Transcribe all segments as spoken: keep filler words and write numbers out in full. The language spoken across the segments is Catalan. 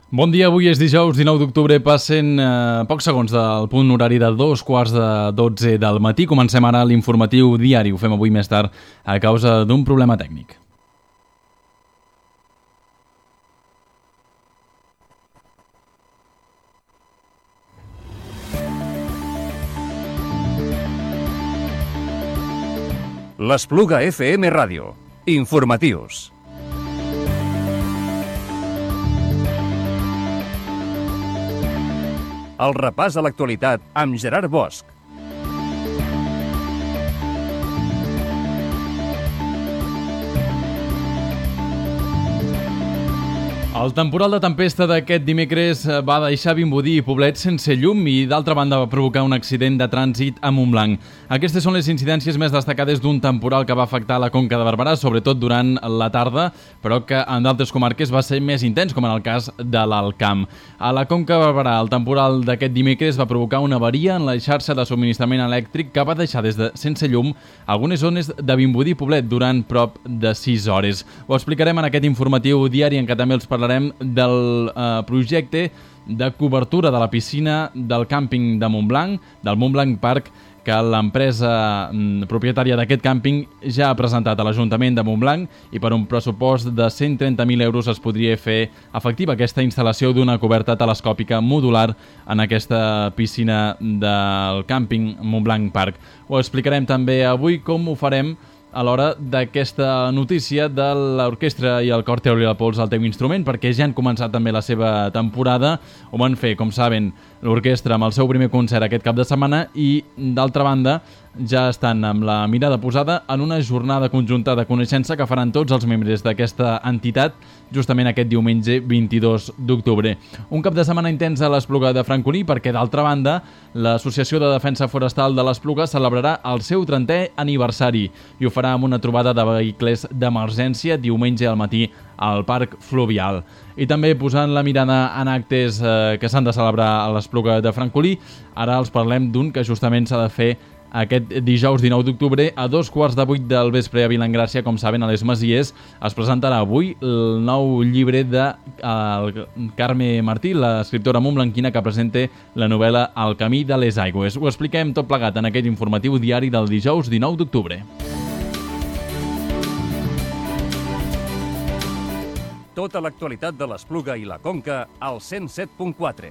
Bon dia, avui és dijous dinou d'octubre, passen eh, pocs segons del punt horari de dos quarts de dotze del matí. Comencem ara l'informatiu diari, ho fem avui més tard a causa d'un problema tècnic. L'Espluga F M Ràdio. Informatius. El repàs a l'actualitat amb Gerard Bosch. El temporal de tempesta d'aquest dimecres va deixar Vimbodí i Poblet sense llum i, d'altra banda, va provocar un accident de trànsit a Montblanc. Aquestes són les incidències més destacades d'un temporal que va afectar la Conca de Barberà, sobretot durant la tarda, però que en d'altres comarques va ser més intens, com en el cas de l'Alt Camp. A la Conca de Barberà, el temporal d'aquest dimecres va provocar una avaria en la xarxa de subministrament elèctric que va deixar des de sense llum algunes zones de Vimbodí i Poblet durant prop de sis hores. Ho explicarem en aquest informatiu diari en què també els parlarem del eh, projecte de cobertura de la piscina del càmping de Montblanc, del Montblanc Park, que l'empresa mm, propietària d'aquest càmping ja ha presentat a l'Ajuntament de Montblanc i per un pressupost de cent trenta mil euros es podria fer efectiva aquesta instal·lació d'una coberta telescòpica modular en aquesta piscina del càmping Montblanc Park. Ho explicarem també avui com ho farem a l'hora d'aquesta notícia de l'orquestra i el cor Teori la Pols al teu instrument, perquè ja han començat també la seva temporada. Ho van fer, com saben, l'orquestra amb el seu primer concert aquest cap de setmana i, d'altra banda, ja estan amb la mirada posada en una jornada conjunta de coneixença que faran tots els membres d'aquesta entitat justament aquest diumenge vint-i-dos d'octubre. Un cap de setmana intens a l'Espluga de Francolí perquè, d'altra banda, l'Associació de Defensa Forestal de l'Espluga celebrarà el seu trentè aniversari i ho farà amb una trobada de vehicles d'emergència diumenge al matí al Parc Fluvial. I també posant la mirada en actes eh, que s'han de celebrar a l'Espluga de Francolí, ara els parlem d'un que justament s'ha de fer aquest dijous dinou d'octubre a dos quarts de vuit del vespre a Vilangràcia, com saben, a les Masies. Es presentarà avui el nou llibre de uh, Carme Martí, l'escriptora montblanquina que presenta la novel·la El camí de les aigües. Ho expliquem tot plegat en aquest informatiu diari del dijous dinou d'octubre. Tota l'actualitat de l'Espluga i la Conca al cent set punt quatre.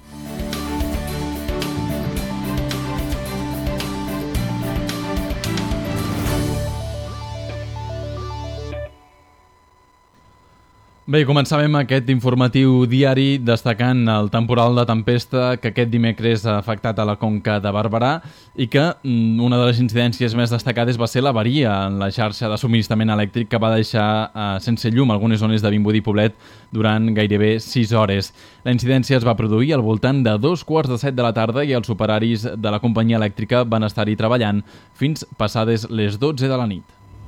Bé, començàvem aquest informatiu diari destacant el temporal de tempesta que aquest dimecres ha afectat a la Conca de Barberà i que una de les incidències més destacades va ser l'avaria en la xarxa de subministrament elèctric que va deixar eh, sense llum algunes zones de Vimbodí i Poblet durant gairebé sis hores. La incidència es va produir al voltant de dos quarts de set de la tarda i els operaris de la companyia elèctrica van estar-hi treballant fins passades les dotze de la nit.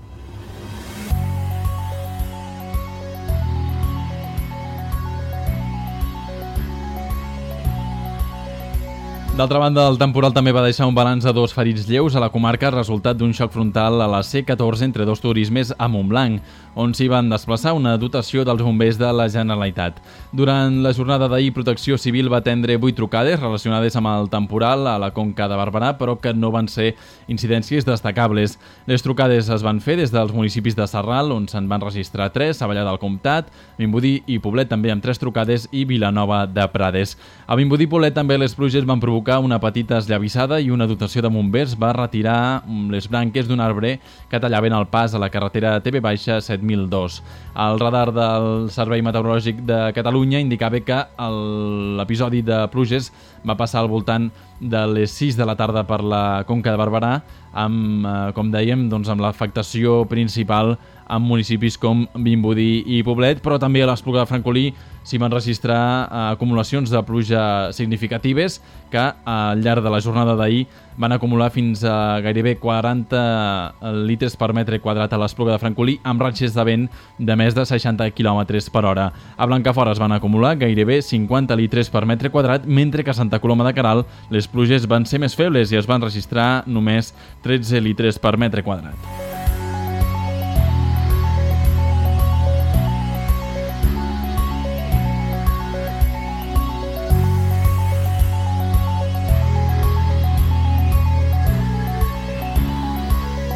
D'altra banda, el temporal també va deixar un balanç de dos ferits lleus a la comarca resultat d'un xoc frontal a la C catorze entre dos turismes a Montblanc, on s'hi van desplaçar una dotació dels bombers de la Generalitat. Durant la jornada d'ahir, Protecció Civil va atendre vuit trucades relacionades amb el temporal a la Conca de Barberà, però que no van ser incidències destacables. Les trucades es van fer des dels municipis de Sarral, on se'n van registrar tres, Savallà del Comtat, Vimbodí i Poblet també amb tres trucades i Vilanova de Prades. A Vimbodí i Poblet també les pluges van provocar una petita esllavissada i una dotació de bombers va retirar les branques d'un arbre que tallaven el pas a la carretera T V set mil dos. El radar del Servei Meteorològic de Catalunya indicava que l'episodi de pluges va passar al voltant de les sis de la tarda per la Conca de Barberà, amb, eh, com dèiem, doncs amb l'afectació principal en municipis com Vimbodí i Poblet, però també a l'Espluga de Francolí s'hi van registrar eh, acumulacions de pluja significatives que al llarg de la jornada d'ahir van acumular fins a gairebé quaranta litres per metre quadrat a l'Espluga de Francolí amb ratxes de vent de més de seixanta quilòmetres per hora. A Blancafort es van acumular gairebé cinquanta litres per metre quadrat, mentre que a Santa Coloma de Queralt les pluges van ser més febles i es van registrar només tretze litres per metre quadrat.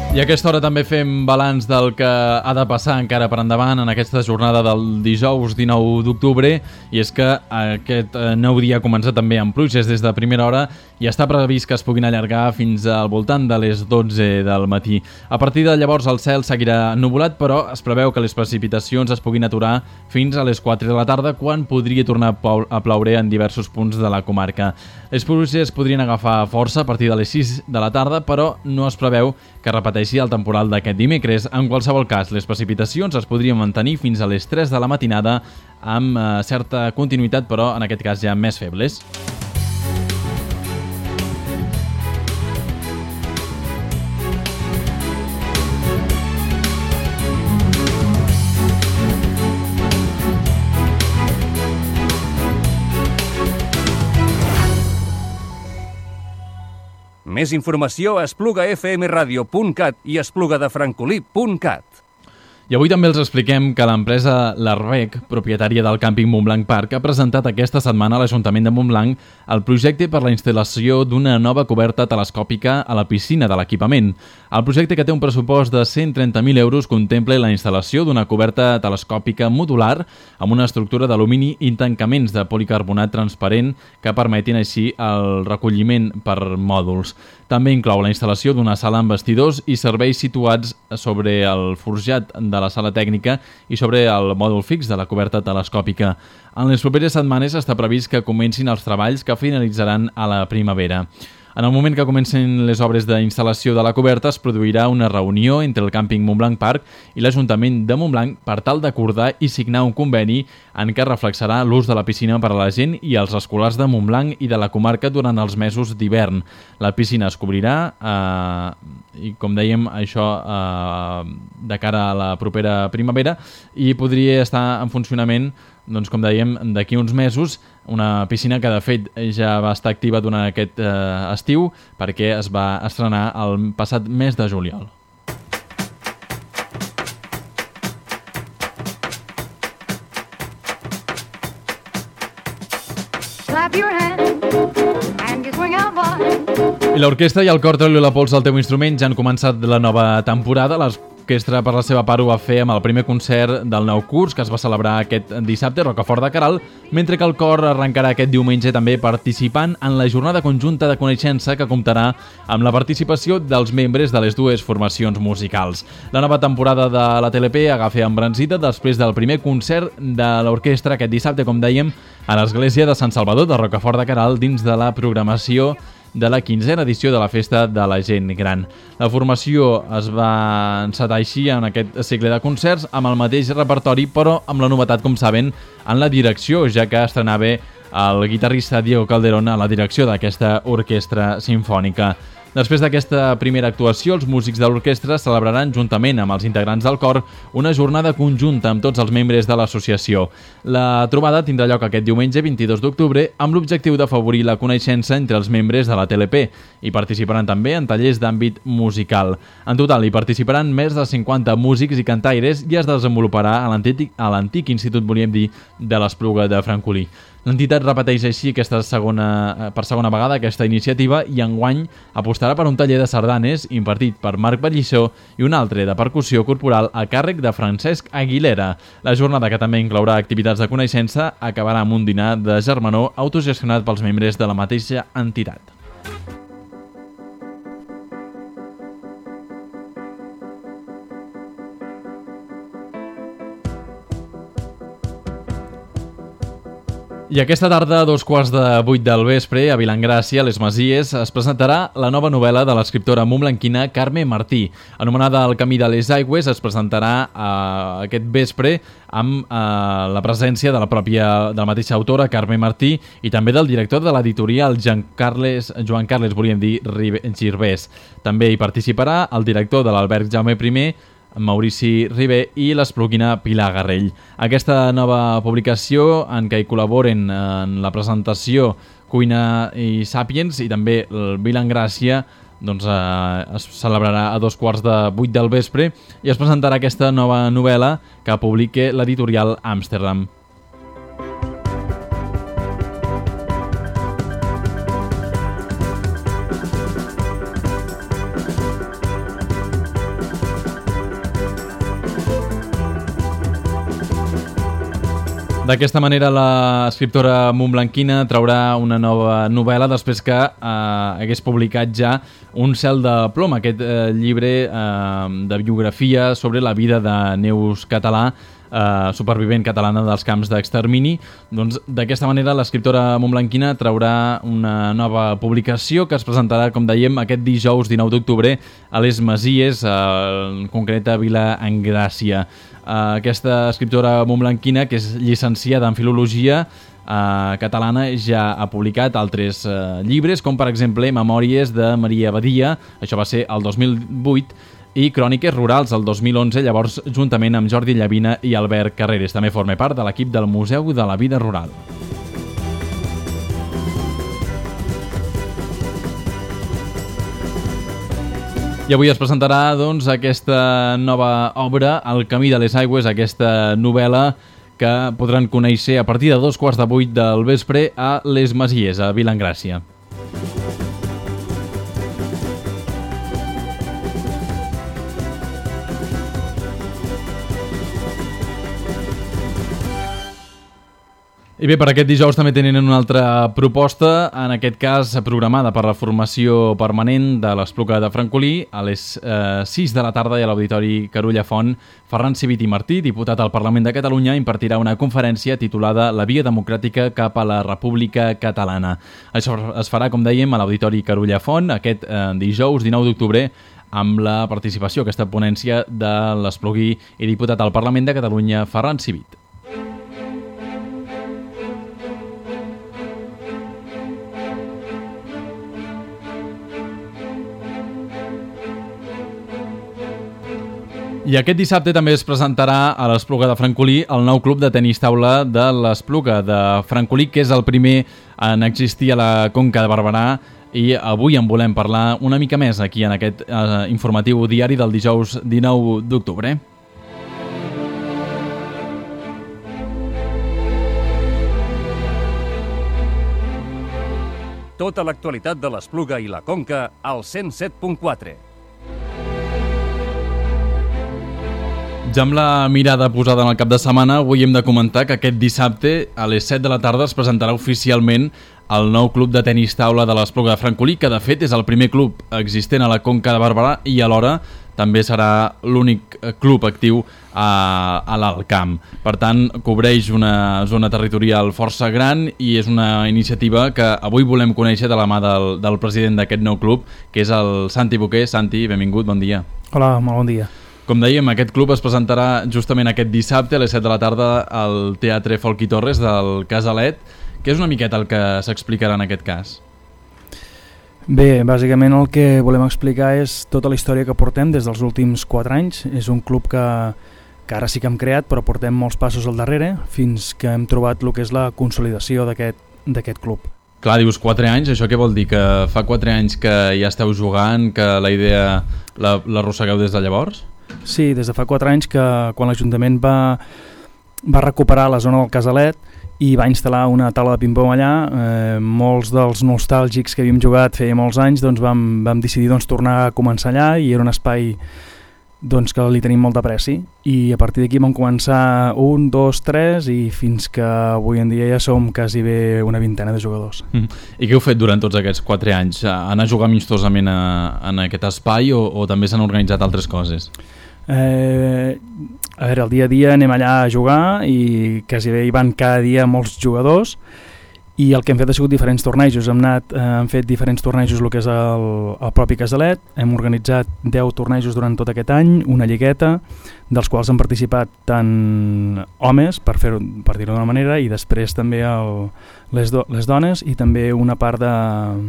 I a aquesta hora també fem balanç del que ha de passar encara per endavant en aquesta jornada del dijous dinou d'octubre, i és que aquest nou dia ha començat també amb pluges des de primera hora i està previst que es puguin allargar fins al voltant de les dotze del matí. A partir de llavors el cel seguirà ennuvolat, però es preveu que les precipitacions es puguin aturar fins a les quatre de la tarda, quan podria tornar a ploure en diversos punts de la comarca. Les pluges podrien agafar força a partir de les sis de la tarda, però no es preveu que repeteixi el temporal d'aquest dimecres. En qualsevol cas, les precipitacions es podrien mantenir fins a les tres de la matinada amb eh, certa continuïtat, però en aquest cas ja més febles. Més informació a espluga f m radio punt cat i espluga de francolí punt cat. I avui també els expliquem que l'empresa L'Arbec, propietària del càmping Montblanc Park, ha presentat aquesta setmana a l'Ajuntament de Montblanc el projecte per la instal·lació d'una nova coberta telescòpica a la piscina de l'equipament. El projecte, que té un pressupost de cent trenta mil euros, contempla la instal·lació d'una coberta telescòpica modular amb una estructura d'alumini i tancaments de policarbonat transparent que permetin així el recolliment per mòduls. També inclou la instal·lació d'una sala amb vestidors i serveis situats sobre el forjat de la sala tècnica i sobre el mòdul fix de la coberta telescòpica. En les properes setmanes està previst que comencin els treballs, que finalitzaran a la primavera. En el moment que comencin les obres d'instal·lació de la coberta, es produirà una reunió entre el càmping Montblanc Park i l'Ajuntament de Montblanc per tal d'acordar i signar un conveni en què reflexarà l'ús de la piscina per a la gent i els escolars de Montblanc i de la comarca durant els mesos d'hivern. La piscina es cobrirà eh, i, com dèiem, això eh, de cara a la propera primavera, i podria estar en funcionament, doncs, com dèiem, d'aquí uns mesos, una piscina que de fet ja va estar activa durant aquest eh, estiu, perquè es va estrenar el passat mes de juliol. I l'orquestra i el cor Treu-li la pols al teu instrument ja han començat la nova temporada. L'orquestra, per la seva part, ho va fer amb el primer concert del nou curs, que es va celebrar aquest dissabte a Rocafort de Queralt, mentre que el cor arrencarà aquest diumenge també participant en la jornada conjunta de coneixença, que comptarà amb la participació dels membres de les dues formacions musicals. La nova temporada de la T L P agafa embranzida després del primer concert de l'orquestra aquest dissabte, com dèiem, a l'església de Sant Salvador de Rocafort de Queralt, dins de la programació de la quinzena edició de la Festa de la Gent Gran. La formació es va encetar així en aquest cicle de concerts amb el mateix repertori, però amb la novetat, com saben, en la direcció, ja que estrenava el guitarrista Diego Calderón a la direcció d'aquesta orquestra simfònica. Després d'aquesta primera actuació, els músics de l'orquestra celebraran, juntament amb els integrants del cor, una jornada conjunta amb tots els membres de l'associació. La trobada tindrà lloc aquest diumenge vint-i-dos d'octubre amb l'objectiu d'afavorir la coneixença entre els membres de la T L P, i participaran també en tallers d'àmbit musical. En total hi participaran més de cinquanta músics i cantaires i es desenvoluparà a l'antic, a l'antic institut, volíem dir, de l'Espluga de Francolí. L'entitat repeteix així aquesta segona, per segona vegada aquesta iniciativa, i enguany apostarà per un taller de sardanes impartit per Marc Ballissó i un altre de percussió corporal a càrrec de Francesc Aguilera. La jornada, que també inclourà activitats de coneixença, acabarà amb un dinar de germanor autogestionat pels membres de la mateixa entitat. I aquesta tarda, a dos quarts de vuit del vespre, a Vilagràcia, a les Masies, es presentarà la nova novel·la de l'escriptora montblanquina Carme Martí. Anomenada El camí de les aigües, es presentarà eh, aquest vespre amb eh, la presència de la pròpia, de la mateixa autora, Carme Martí, i també del director de l'editorial, Joan Carles, Joan Carles, volíem dir, Girbès. També hi participarà el director de l'Alberg Jaume I, Maurici Ribé, i l'espluguina Pilar Garrell. Aquesta nova publicació, en què hi col·laboren en la presentació Cuina i Sàpiens i també el Vilagràcia, doncs eh, es celebrarà a dos quarts de vuit del vespre, i es presentarà aquesta nova novel·la que publica l'editorial Amsterdam. D'aquesta manera l'escriptora montblanquina traurà una nova novel·la després que eh, hagués publicat ja Un cel de plom, aquest eh, llibre eh, de biografia sobre la vida de Neus Català, Uh, supervivent catalana dels camps d'extermini. Doncs d'aquesta manera l'escriptora montblanquina traurà una nova publicació que es presentarà, com dèiem, aquest dijous dinou d'octubre a les Masies, uh, en concret a Vila Engràcia. Uh, aquesta escriptora montblanquina, que és llicenciada en filologia uh, catalana, ja ha publicat altres uh, llibres, com per exemple Memòries de Maria Badia, això va ser el dos mil vuit, i Cròniques rurals el dos mil onze, llavors juntament amb Jordi Llavina i Albert Carreras. També forma part de l'equip del Museu de la Vida Rural. I avui es presentarà doncs, aquesta nova obra, El camí de les aigües, aquesta novel·la que podran conèixer a partir de dos quarts de vuit del vespre a les Masies, a Vila Engràcia. I bé, per aquest dijous també tenen una altra proposta, en aquest cas programada per la formació permanent de l'Espluga de Francolí a les eh, sis de la tarda i a l'Auditori Carulla Font. Ferran Civit i Martí, diputat al Parlament de Catalunya, impartirà una conferència titulada La via democràtica cap a la República Catalana. Això es farà, com dèiem, a l'Auditori Carulla Font aquest eh, dijous dinou d'octubre, amb la participació, aquesta ponència de l'Esplugui i diputat al Parlament de Catalunya, Ferran Civit. I aquest dissabte també es presentarà a l'Espluga de Francolí el nou club de tenis taula de l'Espluga de Francolí, que és el primer en existir a la Conca de Barberà, i avui en volem parlar una mica més aquí en aquest eh, informatiu diari del dijous dinou d'octubre. Tota l'actualitat de l'Espluga i la Conca al cent set punt quatre. Ja amb la mirada posada en el cap de setmana, avui hem de comentar que aquest dissabte a les set de la tarda es presentarà oficialment el nou club de tenis taula de l'Espluga de Francolí, que de fet és el primer club existent a la Conca de Barberà i alhora també serà l'únic club actiu a, a l'Alt Camp. Per tant, cobreix una zona territorial força gran i és una iniciativa que avui volem conèixer de la mà del, del president d'aquest nou club, que és el Santi Boquer. Santi, benvingut, bon dia. Hola, molt bon dia. Com dèiem, aquest club es presentarà justament aquest dissabte a les set de la tarda al Teatre Folch i Torres del Casalet. Què és una miqueta el que s'explicarà en aquest cas? Bé, bàsicament el que volem explicar és tota la història que portem des dels últims quatre anys. És un club que, que ara sí que hem creat, però portem molts passos al darrere fins que hem trobat el que és la consolidació d'aquest d'aquest club. Clar, dius quatre anys, això què vol dir? Que fa quatre anys que ja esteu jugant, que la idea l'arrossegueu des de llavors? Sí, des de fa quatre anys que quan l'Ajuntament va, va recuperar la zona del Casalet i va instal·lar una taula de ping-pong allà, eh, molts dels nostàlgics que havíem jugat feia molts anys, doncs vam, vam decidir doncs, tornar a començar allà, i era un espai doncs, que li tenim molt d'apreci, i a partir d'aquí vam començar un, dos, tres i fins que avui en dia ja som quasi bé una vintena de jugadors. Mm. I què heu fet durant tots aquests quatre anys? Anar a jugar amistosament a, en aquest espai o, o també s'han organitzat altres coses? Eh, a veure, el dia a dia anem allà a jugar i quasi bé hi van cada dia molts jugadors, i el que hem fet ha sigut diferents tornejos. Hem anat, eh, hem fet diferents tornejos el que és el, el propi Casalet. Hem organitzat deu tornejos durant tot aquest any, una lligueta, dels quals han participat tant homes, per fer-ho, per dir-ho d'una manera, i després també el, les, do, les dones, i també una part de,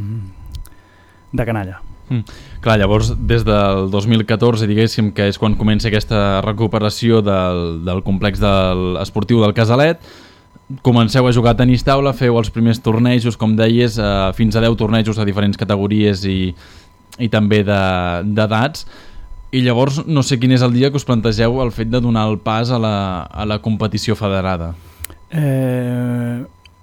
de canalla. Mm. Clar, llavors des del dos mil catorze, diguéssim, que és quan comença aquesta recuperació del, del complex del, esportiu del Casalet, comenceu a jugar a tenis taula, feu els primers tornejos, com deies, eh, fins a deu tornejos a diferents categories i, i també d'edats, i llavors no sé quin és el dia que us plantegeu el fet de donar el pas a la, a la competició federada. Eh,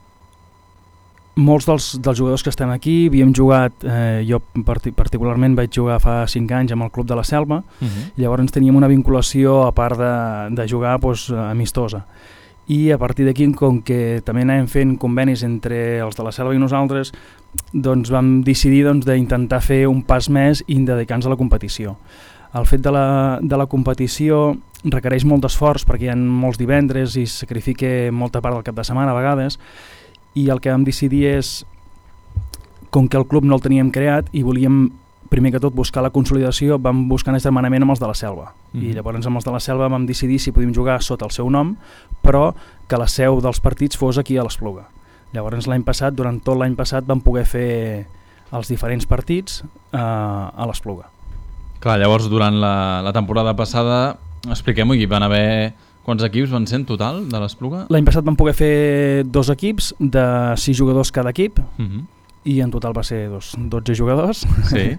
molts dels, dels jugadors que estem aquí havíem jugat, eh, jo part particularment vaig jugar fa cinc anys amb el Club de la Selva, uh-huh. Llavors teníem una vinculació a part de, de jugar doncs, amistosa. i a partir d'aquí, com que també anàvem fent convenis entre els de la Selva i nosaltres, doncs vam decidir doncs, d'intentar fer un pas més i dedicar-nos a la competició. El fet de la, de la competició requereix molt d'esforç perquè hi ha molts divendres i es sacrifica molta part del cap de setmana a vegades, i el que vam decidir és, com que el club no el teníem creat i volíem primer que tot buscar la consolidació, vam buscar un germanament amb els de la Selva. Mm. I llavors amb els de la Selva vam decidir si podíem jugar sota el seu nom, però que la seu dels partits fos aquí a l'Espluga. Llavors l'any passat, durant tot l'any passat, vam poder fer els diferents partits eh, a l'Espluga. Clar, llavors durant la, la temporada passada, expliquem-ho, hi van haver... Quants equips van ser en total de l'Espluga? L'any passat vam poder fer dos equips de sis jugadors cada equip, uh-huh. i en total va ser dos, dotze jugadors. Sí.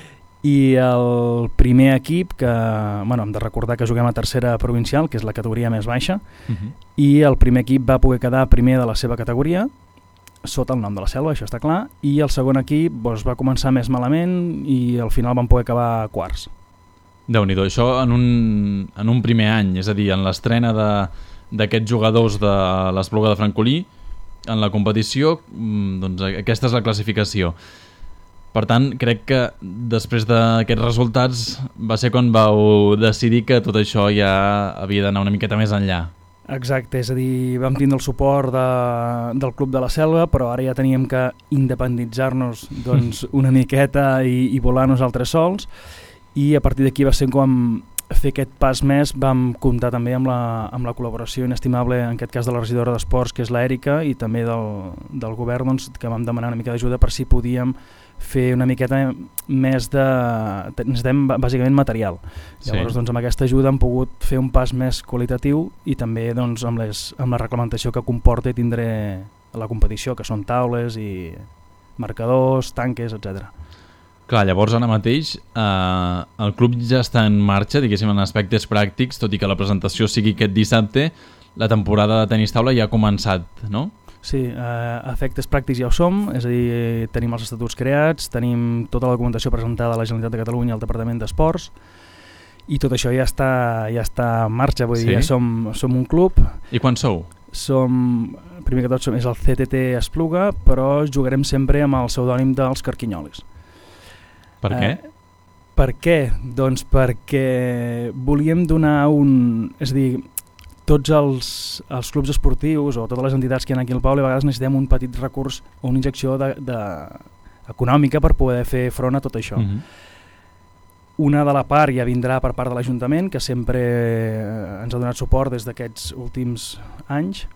I el primer equip, que bueno, hem de recordar que juguem a tercera provincial, que és la categoria més baixa, uh-huh. i el primer equip va poder quedar primer de la seva categoria, sota el nom de la Selva, això està clar, i el segon equip doncs, va començar més malament i al final van poder acabar quarts. Déu-n'hi-do, això en un, en un primer any, és a dir, en l'estrena d'aquests jugadors de l'Espluga de Francolí, en la competició, doncs aquesta és la classificació. Per tant, crec que després d'aquests resultats va ser quan vau decidir que tot això ja havia d'anar una miqueta més enllà. Exacte, és a dir, vam tindre el suport de, del Club de la Selva, però ara ja teníem que independitzar-nos doncs, una miqueta i, i volar nosaltres sols, i a partir d'aquí va ser com fer aquest pas més. Vam comptar també amb la, amb la col·laboració inestimable, en aquest cas de la regidora d'Esports, que és l'Èrica, i també del, del govern, doncs, que vam demanar una mica d'ajuda per si podíem fer una miqueta més de... necessitem bàsicament material. Llavors, sí. doncs, amb aquesta ajuda hem pogut fer un pas més qualitatiu i també doncs, amb, les, amb la reglamentació que comporta tindré la competició, que són taules i marcadors, tanques, etcètera. Clar, llavors ara mateix eh, el club ja està en marxa, diguéssim, en aspectes pràctics, tot i que la presentació sigui aquest dissabte, la temporada de tenis taula ja ha començat, no? Sí, eh, efectes pràctics ja ho som, és a dir, tenim els estatuts creats, tenim tota la documentació presentada a la Generalitat de Catalunya al Departament d'Esports, i tot això ja està, ja està en marxa, vull sí? dir, ja som, som un club. I quan sou? Som, primer que tot, som, és el C T T Espluga, però jugarem sempre amb el pseudònim dels Carquinyolis. Per què? Eh, per què? Doncs perquè volíem donar un... És a dir, tots els, els clubs esportius o totes les entitats que hi ha aquí al poble a vegades necessitem un petit recurs o una injecció de, de, econòmica per poder fer front a tot això. Uh-huh. Una de la part ja vindrà per part de l'Ajuntament, que sempre ens ha donat suport des d'aquests últims anys,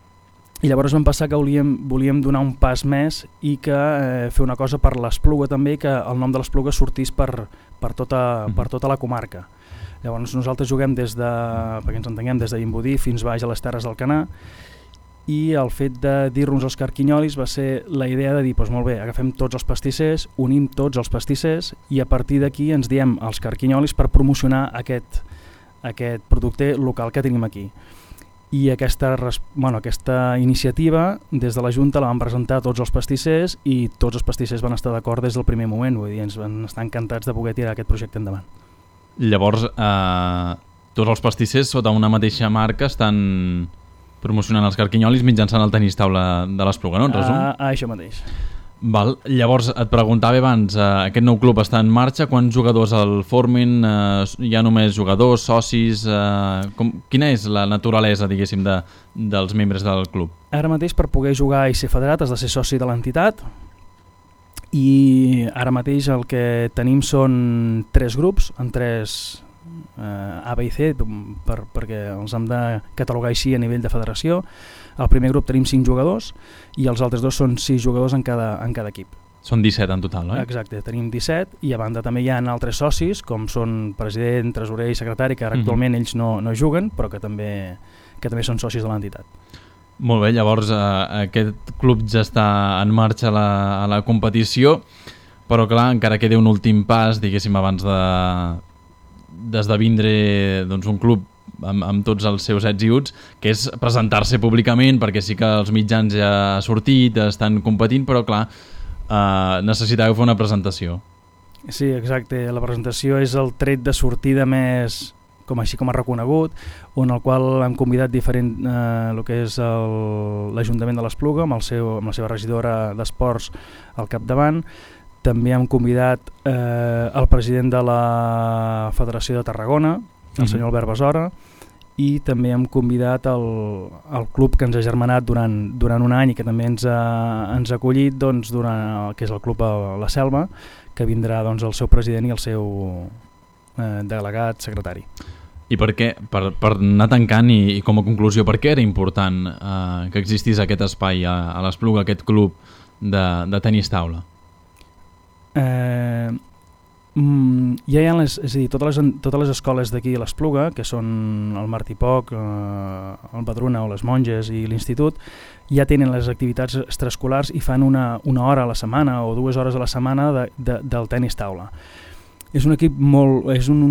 i llavors vam passar que volíem, volíem donar un pas més i que eh, fer una cosa per l'Espluga també, que el nom de l'Espluga sortís per, per, tota, per tota la comarca. Llavors nosaltres juguem des de, perquè ens entenguem, des de Vimbodí fins baix a les Terres del Canà, i el fet de dir-nos els Carquinyolis va ser la idea de dir, doncs molt bé, agafem tots els pastissers, unim tots els pastissers i a partir d'aquí ens diem els Carquinyolis per promocionar aquest, aquest producte local que tenim aquí. I aquesta, bueno, aquesta iniciativa des de la Junta la van presentar a tots els pastissers i tots els pastissers van estar d'acord des del primer moment, vull dir, ens van estar encantats de poder tirar aquest projecte endavant. Llavors, eh, tots els pastissers sota una mateixa marca estan promocionant els Carquinyolis mitjançant el tenis taula de l'Espluga, no? En resum? Ah, ah, això mateix. Val. Llavors, et preguntava abans, eh, aquest nou club està en marxa, quants jugadors el formin? Eh, hi ha només jugadors, socis? Eh, com, quina és la naturalesa, diguéssim, de, dels membres del club? Ara mateix, per poder jugar i ser federat, has de ser soci de l'entitat, i ara mateix el que tenim són tres grups, en tres eh, A, B i C, per, perquè els hem de catalogar així a nivell de federació. Al primer grup tenim cinc jugadors i els altres dos són sis jugadors en cada, en cada equip. Són disset en total, no? Exacte, tenim disset i a banda també hi ha altres socis, com són president, tresorer i secretari, que ara uh-huh. actualment ells no, no juguen, però que també, que també són socis de l'entitat. Molt bé, llavors eh, aquest club ja està en marxa a la, a la competició, però clar, encara queda un últim pas, diguéssim, abans de d'esdevindre doncs, un club amb, amb tots els seus ets i uts, que és presentar-se públicament, perquè sí que els mitjans ja ha sortit, estan competint, però clar, eh, necessitàveu fer una presentació. Sí, exacte, la presentació és el tret de sortida més com així com a reconegut, on el qual hem convidat diferent, eh, el que és l'Ajuntament de l'Espluga, amb, el seu, amb la seva regidora d'Esports al capdavant. També hem convidat eh, el president de la Federació de Tarragona, el senyor Albert Besora, i també hem convidat el, el club que ens ha germanat durant, durant un any i que també ens ha, ens ha acollit, doncs, durant, que és el club a La Selva, que vindrà doncs, el seu president i el seu eh, delegat secretari. I per què, per, per anar tancant i, i com a conclusió, per què era important eh, que existís aquest espai a, a l'Espluga, aquest club de, de tenis taula? Eh... Mm, ja hi ha les, és a dir, totes les, totes les escoles d'aquí a l'Espluga, que són el Martí Poc, eh, el Badruna o les Monges i l'Institut, ja tenen les activitats extraescolars i fan una, una hora a la setmana o dues hores a la setmana de, de, del tenis taula. És un equip molt, és un,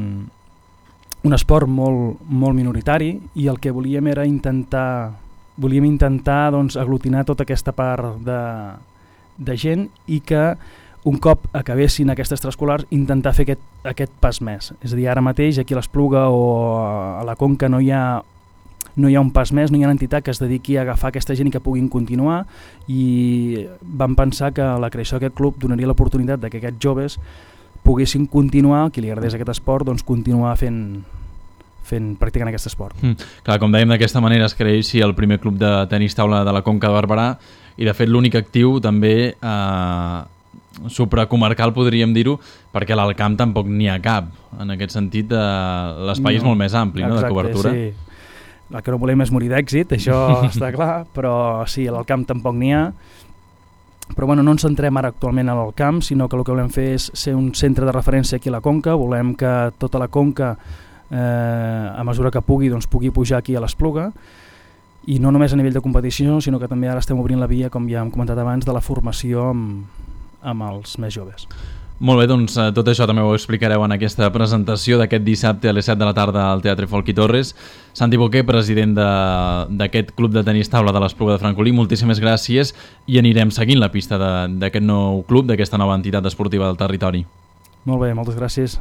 un esport molt, molt minoritari i el que volíem era intentar, volíem intentar doncs, aglutinar tota aquesta part de, de gent i que un cop acabessin aquestes extraescolars, intentar fer aquest, aquest pas més. És a dir, ara mateix aquí a l'Espluga o a la Conca no hi ha, no hi ha un pas més, no hi ha una entitat que es dediqui a agafar aquesta gent i que puguin continuar, i vam pensar que la creació d'aquest club donaria l'oportunitat de que aquests joves poguessin continuar, qui li agradés aquest esport, doncs continuar fent, fent practicant aquest esport. Mm, clar, com dèiem, d'aquesta manera es creix el primer club de tenis taula de la Conca de Barberà i de fet l'únic actiu també eh, supracomarcal, podríem dir-ho, perquè a l'Alt Camp tampoc n'hi ha cap. En aquest sentit, eh, l'espai no, és molt més ampli, no, de cobertura. Sí. El que no volem és morir d'èxit, això està clar, però sí, a l'Alt Camp tampoc n'hi ha. Però bueno, no ens centrem ara actualment a l'Alt Camp, sinó que el que volem fer és ser un centre de referència aquí a la Conca. Volem que tota la Conca, eh, a mesura que pugui, doncs, pugui pujar aquí a l'Espluga, i no només a nivell de competició, sinó que també ara estem obrint la via, com ja hem comentat abans, de la formació amb amb els més joves. Molt bé, doncs tot això també ho explicareu en aquesta presentació d'aquest dissabte a les set de la tarda al Teatre Folch i Torres. Santi Boquer, president d'aquest club de tenis taula de l'Espluga de Francolí, moltíssimes gràcies i anirem seguint la pista d'aquest nou club, d'aquesta nova entitat esportiva del territori. Molt bé, moltes gràcies.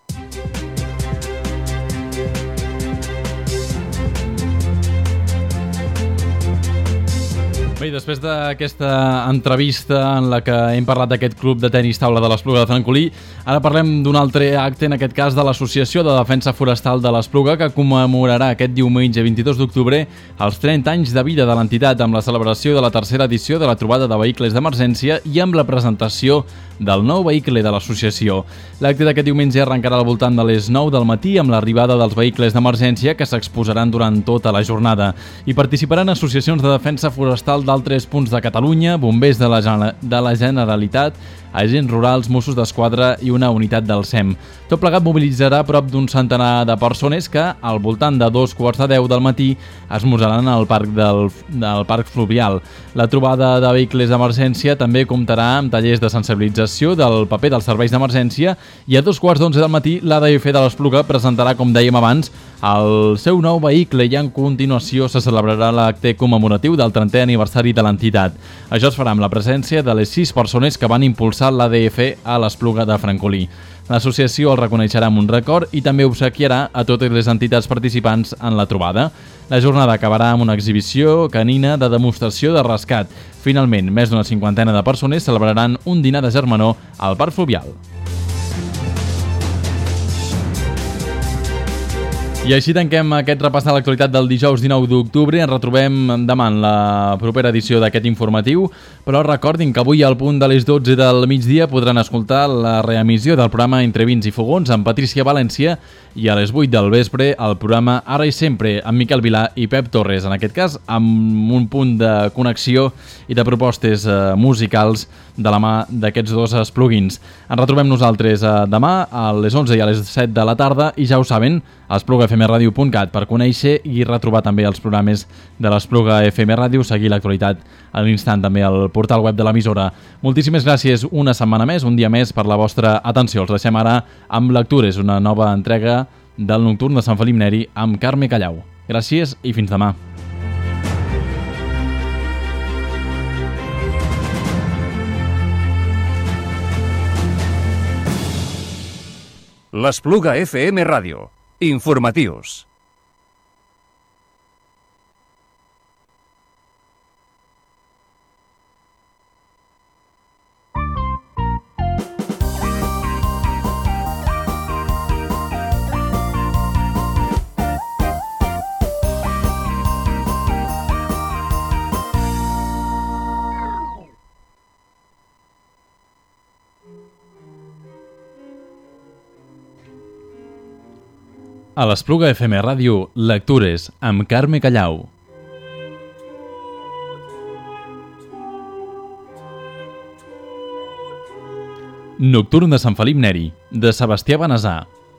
Bé, després d'aquesta entrevista en la que hem parlat d'aquest club de tenis taula de l'Espluga de Francolí, ara parlem d'un altre acte, en aquest cas de l'Associació de Defensa Forestal de l'Espluga, que commemorarà aquest diumenge vint-i-dos d'octubre els trenta anys de vida de l'entitat amb la celebració de la tercera edició de la trobada de vehicles d'emergència i amb la presentació del nou vehicle de l'associació. L'acte d'aquest diumenge arrencarà al voltant de les nou del matí amb l'arribada dels vehicles d'emergència que s'exposaran durant tota la jornada. Hi participaran associacions de defensa forestal d'altres punts de Catalunya, bombers de la, de la Generalitat, agents rurals, Mossos d'Esquadra i una unitat del S E M. Tot plegat mobilitzarà prop d'un centenar de persones que, al voltant de dos quarts de deu del matí, es mosaran al parc del, del parc fluvial. La trobada de vehicles d'emergència també comptarà amb tallers de sensibilització del paper dels serveis d'emergència i a dos quarts d'onze del matí l'A D F de l'Espluga presentarà, com dèiem abans, el seu nou vehicle i en continuació se celebrarà l'acte commemoratiu del trentè aniversari de l'entitat. Això es farà amb la presència de les sis persones que van impulsar l'A D F a l'Espluga de Francolí. L'associació el reconeixerà amb un record i també obsequiarà a totes les entitats participants en la trobada. La jornada acabarà amb una exhibició canina de demostració de rescat. Finalment, més d'una cinquantena de persones celebraran un dinar de germanor al Parc Fluvial. I així tanquem aquest repàs de l'actualitat del dijous dinou d'octubre. Ens retrobem demà en la propera edició d'aquest informatiu, però recordin que avui al punt de les dotze del migdia podran escoltar la reemissió del programa Entre Vins i Fogons amb Patricia València i a les vuit del vespre el programa Ara i Sempre amb Miquel Vilà i Pep Torres, en aquest cas amb un punt de connexió i de propostes eh, musicals de la mà d'aquests dos esplugins. Ens retrobem nosaltres eh, demà a les onze i a les set de la tarda i ja ho saben, a espluga f m radio punt cat per conèixer i retrobar també els programes de l'Espluga F M Ràdio, seguir l'actualitat a l'instant també al portal web de l'emissora. Moltíssimes gràcies una setmana més, un dia més per la vostra atenció. Els deixem ara amb Lectures, una nova entrega del Nocturn de Sant Felip Neri amb Carme Callau. Gràcies i fins demà. L'Espluga F M Ràdio. Informatius. A l'Espluga F M Ràdio, Lectures, amb Carme Callau. Nocturn de Sant Felip Neri, de Sebastià Benessà.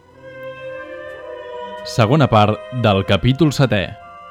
Segona part del capítol setè.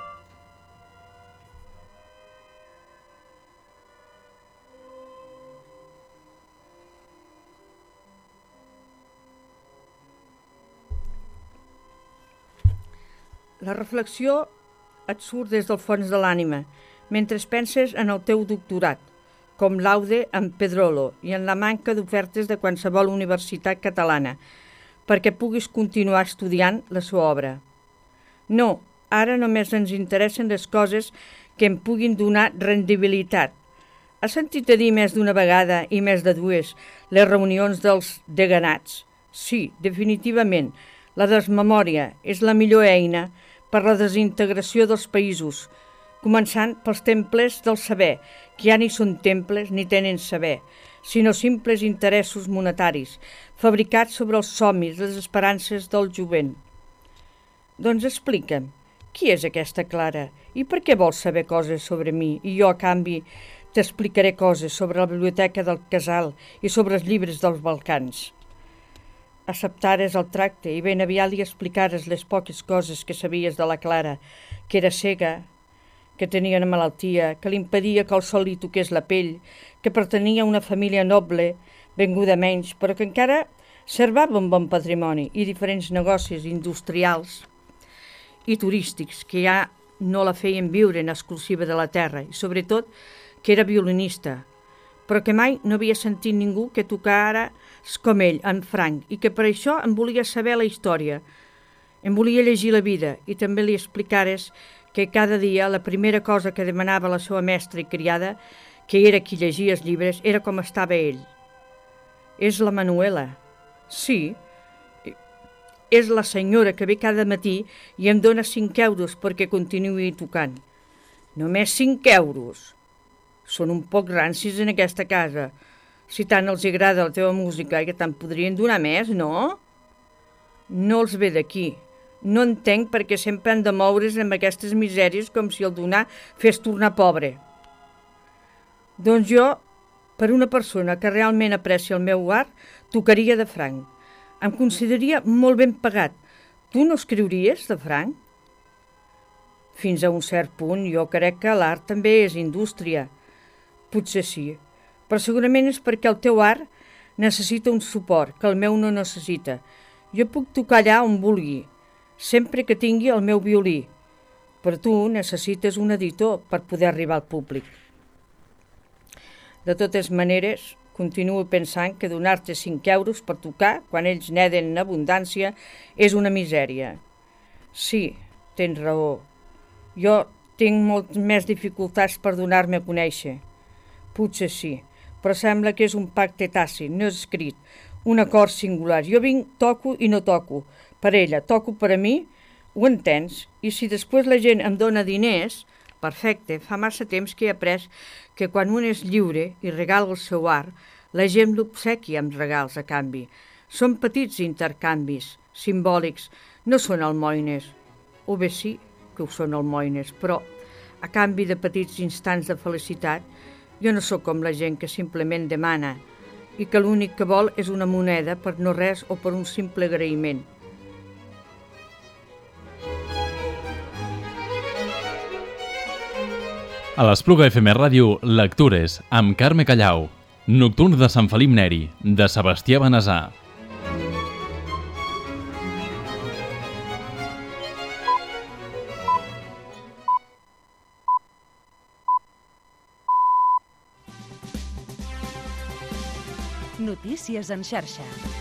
La reflexió et surt des del fons de l'ànima, mentre penses en el teu doctorat, com laude en Pedrolo i en la manca d'ofertes de qualsevol universitat catalana, perquè puguis continuar estudiant la seva obra. No, ara només ens interessen les coses que em puguin donar rendibilitat. Has sentit a dir més d'una vegada i més de dues les reunions dels deganats? Sí, definitivament, la desmemòria és la millor eina per la desintegració dels països, començant pels temples del saber, que ja ni són temples ni tenen saber, sinó simples interessos monetaris, fabricats sobre els somnis, les esperances del jovent. Doncs explica'm, qui és aquesta Clara i per què vols saber coses sobre mi i jo, a canvi, t'explicaré coses sobre la biblioteca del casal i sobre els llibres dels Balcans? Acceptares el tracte i ben aviat li explicares les poques coses que sabies de la Clara, que era cega, que tenia una malaltia, que li impedia que el sol li toqués la pell, que pertanyia a una família noble, venguda menys, però que encara servava un bon patrimoni i diferents negocis industrials i turístics que ja no la feien viure en exclusiva de la terra i, sobretot, que era violinista, però que mai no havia sentit ningú que tocara com ell, en franc, i que per això em volia saber la història. Em volia llegir la vida i també li explicares que cada dia la primera cosa que demanava la seva mestra i criada, que era qui llegia els llibres, era com estava ell. És la Manuela. Sí, és la senyora que ve cada matí i em dona cinc euros perquè continuï tocant. Només cinc euros. Són un poc rancis en aquesta casa. Si tant els agrada la teva música, que te'n podrien donar més, no? No els ve d'aquí. No entenc perquè sempre han de moure's amb aquestes misèries com si el donar fes tornar pobre. Doncs jo, per una persona que realment aprecia el meu art, tocaria de franc. Em consideraria molt ben pagat. Tu no escriuries de franc? Fins a un cert punt, jo crec que l'art també és indústria. Potser sí, però segurament és perquè el teu art necessita un suport que el meu no necessita. Jo puc tocar allà on vulgui, sempre que tingui el meu violí, però tu necessites un editor per poder arribar al públic. De totes maneres, continuo pensant que donar-te cinc euros per tocar, quan ells neden en abundància, és una misèria. Sí, tens raó. Jo tinc molt més dificultats per donar-me a conèixer. Potser sí, però sembla que és un pacte tàcit, no és escrit, un acord singular. Jo vinc, toco i no toco. Per ella, toco per a mi, ho entens? I si després la gent em dona diners, perfecte, fa massa temps que he après que quan un és lliure i regala el seu art, la gent l'obsequia amb regals a canvi. Són petits intercanvis, simbòlics, no són almoines. O bé sí que ho són almoines, però a canvi de petits instants de felicitat, jo no sóc com la gent que simplement demana i que l'únic que vol és una moneda per no res o per un simple agraïment. A l'Espluga F M Ràdio, Lectures, amb Carme Callau. Nocturn de Sant Felip Neri, de Sebastià Benessà. Notícies en xarxa.